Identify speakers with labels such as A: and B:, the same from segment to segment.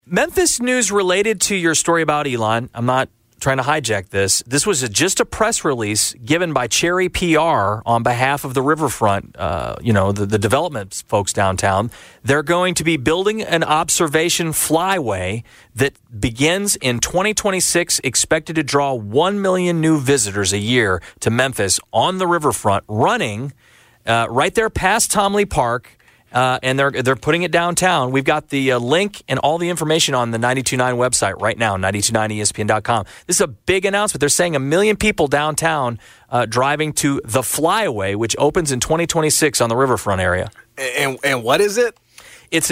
A: Memphis news related to your story about Elon. I'm not trying to hijack this. This was just a press release given by Cherry PR on behalf of the Riverfront, the development folks downtown. They're going to be building an observation flyway that begins in 2026, expected to draw 1 million new visitors a year to Memphis on the Riverfront, running right there past Tomley Park. And they're putting it downtown. We've got the link and all the information on the 92.9 website right now, 92.9ESPN.com. This is a big announcement. They're saying 1 million people downtown driving to the Flyaway, which opens in 2026 on the Riverfront area.
B: And what is it?
A: It's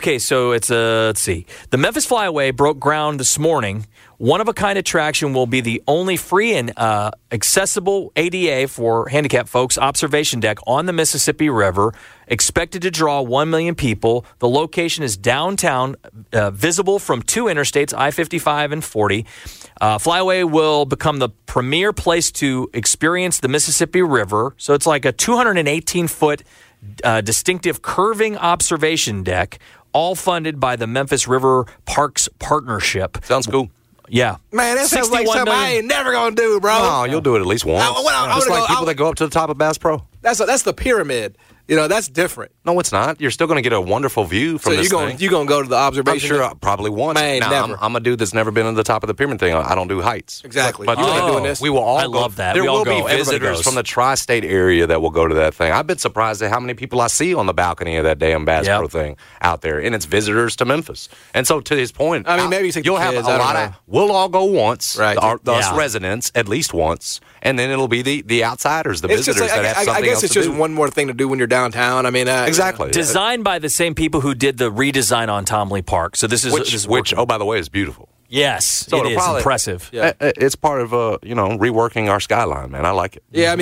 A: let's see. The Memphis Flyaway broke ground this morning. One-of-a-kind attraction will be the only free and accessible ADA for handicapped folks observation deck on the Mississippi River, expected to draw 1 million people. The location is downtown, visible from two interstates, I-55 and 40. Flyaway will become the premier place to experience the Mississippi River. So it's like a 218-foot distinctive curving observation deck, all funded by the Memphis River Parks Partnership.
C: Sounds cool.
A: Yeah.
B: Man, that sounds like something I ain't never going to do, bro.
C: No, you'll do it at least once. Just like people that go up to the top of Bass Pro.
B: That's the pyramid. That's different.
C: No, it's not. You're still going to get a wonderful view from this thing.
B: So you're going to go to the observation?
C: I'm sure probably once.
B: Man, never.
C: I'm a dude that's never been to the top of the pyramid thing. I don't do heights.
B: Exactly.
C: But
B: you're not doing this.
C: We will all
A: I
C: go.
A: love that.
C: There
A: we all
C: will
A: go.
C: be visitors from the tri-state area that will go to that thing. I've been surprised at how many people I see on the balcony of that damn Bass Pro thing out there. And it's visitors to Memphis. And so to his point,
B: maybe
C: you'll have a lot of, we'll all go once,
B: right.
C: us residents, at least once. And then it'll be the outsiders, the visitors that have something else to do.
B: I guess it's just one more thing to do when you're downtown.
C: Exactly.
A: Designed by the same people who did the redesign on Tomley Park. So this is
C: which oh, by the way, is beautiful.
A: Yes, so it is impressive.
C: Yeah. It's part of reworking our skyline, man. I like it.
B: Yeah,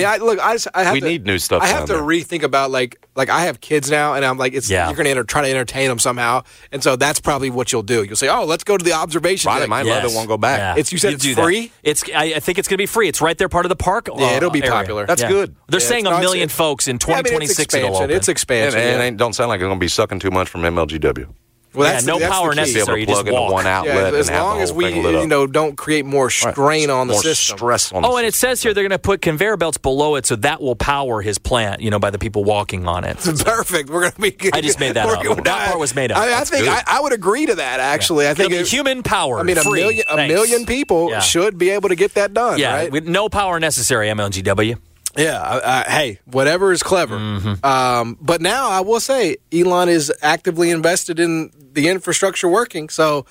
B: we
C: need new stuff.
B: I have to rethink about like I have kids now, and I'm like, you're going to try to entertain them somehow, and so that's probably what you'll do. You'll say, oh, let's go to the observation.
C: Right, might love it, won't go back.
A: Yeah.
B: You said it's free.
A: I think it's going to be free. It's right there, part of the park.
B: Yeah, it'll be popular.
C: That's good.
A: They're saying 1 million folks in 2026.
B: It's expansion.
C: And it don't sound like it's going to be sucking too much from MLGW.
A: Well, that's no power necessary.
C: You just plug into one outlet
B: as long as we don't create more strain on the system.
C: Stress on the system.
A: And it says here they're going to put conveyor belts below it, so that will power his plant. By the people walking on it.
B: Perfect. We're going to be.
A: I just made that up. That part was made up.
B: I think I would agree to that. Actually, I think
A: human power.
B: a million people should be able to get that done.
A: Yeah,
B: right?
A: with no power necessary. MLGW.
B: Yeah, hey, whatever is clever.
A: Mm-hmm.
B: But now I will say Elon is actively invested in the infrastructure working. So,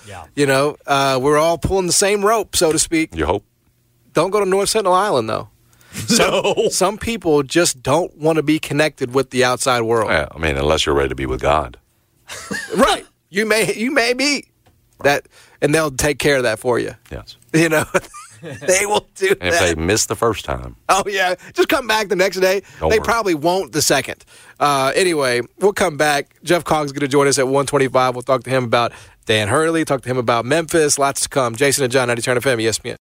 B: we're all pulling the same rope, so to speak.
C: You hope.
B: Don't go to North Sentinel Island, though. Some people just don't want to be connected with the outside world.
C: Yeah, unless you're ready to be with God.
B: Right. You may be that, and they'll take care of that for you.
C: Yes.
B: They will do that.
C: And if they miss the first time.
B: Oh, yeah. Just come back the next day. They probably won't the second. Anyway, we'll come back. Jeff Cogg's going to join us at 1:25. We'll talk to him about Dan Hurley, talk to him about Memphis. Lots to come. Jason and John, 90 Turn FM, ESPN.